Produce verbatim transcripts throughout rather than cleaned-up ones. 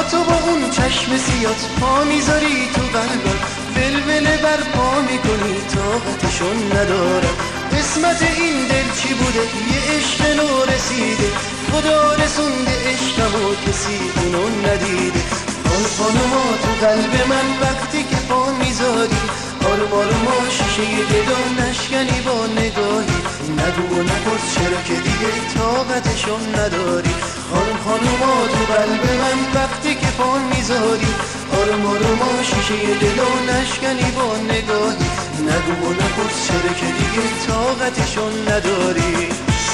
تو با اون چشم سیات پا میذاری تو قلبم، ولوله بر پا میکنی طاقتشون ندارم. قسمت این دل چی بوده یه عشق نو رسیده، خدا رسونده عشقم و کسی اونو ندیده. آن خانوما تو قلب من وقتی که پا میذاری، آروم آروم شیشه دلو نشکنی با نگاهی. نگو و نپرس چرا که دیگه طاقتشون نداری. خانم خانوما تو قلب من وقتی که پا میذاری، آروم آروم شیشه دلو نشکنی با نگاهی. نگو و نپرس چرا که دیگه طاقتشون نداری.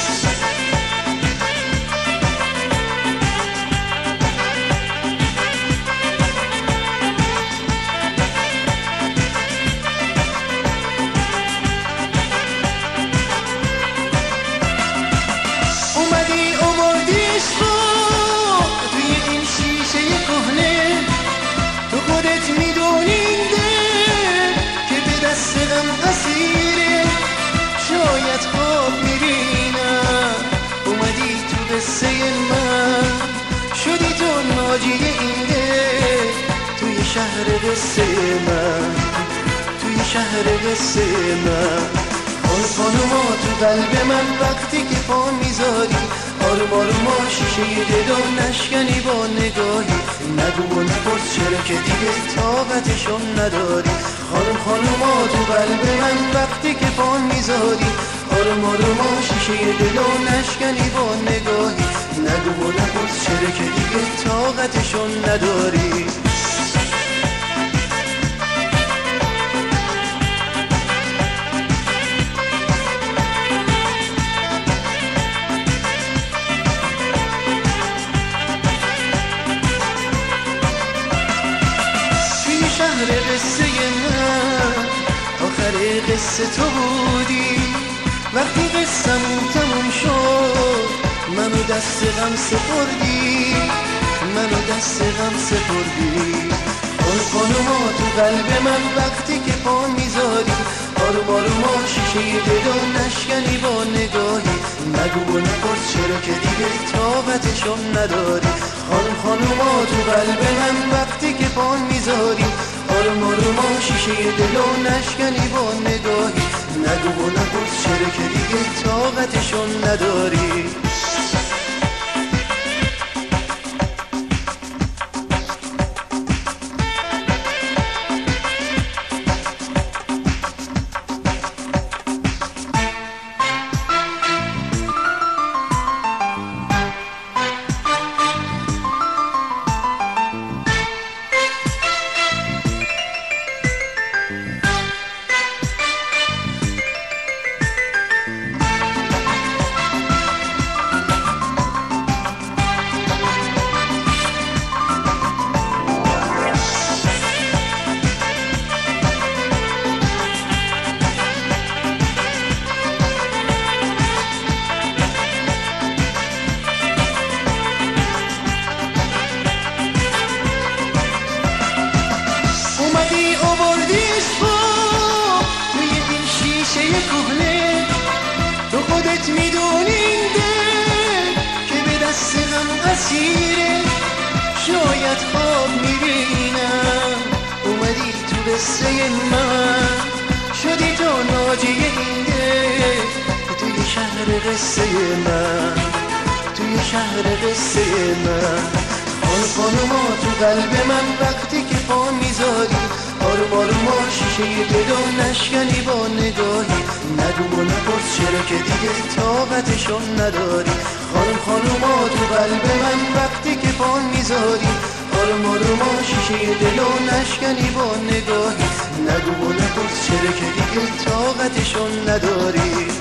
شهر قصه من، توی شهر قصه من. آن خانوما تو قلب من وقتی که پا میذاری، آروم آروم شیشه دلو نشکنی با نگاهی. نگو و نپرس چرا که دیگه طاقتشون نداری. خانم خانوما تو قلب من وقتی که پا میذاری، آروم آروم شیشه دلو نشکنی با نگاهی. نگو و نپرس چرا که دیگه طاقتشون نداری. شهر قصه من آخر قصه تو بودی. وقتی قصه‌مون تموم شد منو دست غم سپردی، منو دست غم سپردی. آن خانوما تو قلب من وقتی که پا میذاری، آروم آروم شیشه دلو نشکنی با نگاهی. نگو و نپرس چرا که دیگه طاقتشون نداری. خانم خانوما تو قلب من وقتی که پا میذاری، آروم آروم شیشه دلو نشکنی با نگاهی. نگو و نپرس چرا که دیگه طاقتشون نداری. شاید خواب میبینم اومدی تو قصه من، شدی تو ناجی این دل توی شهر قصه من، توی شهر قصه من. آن خانوما تو قلب من وقتی که پا میذاری، آروم آروم شیشه دلو نشکنی با نگاهی. نگو و نپرس چرا که دیگه طاقتشون نداری. خانم خانوما تو قلب من وقتی که پا میذاری، آروم آروم شیشه دلو نشکنی با نگاهی. نگو و نپرس چرا که دیگه طاقتشون نداری.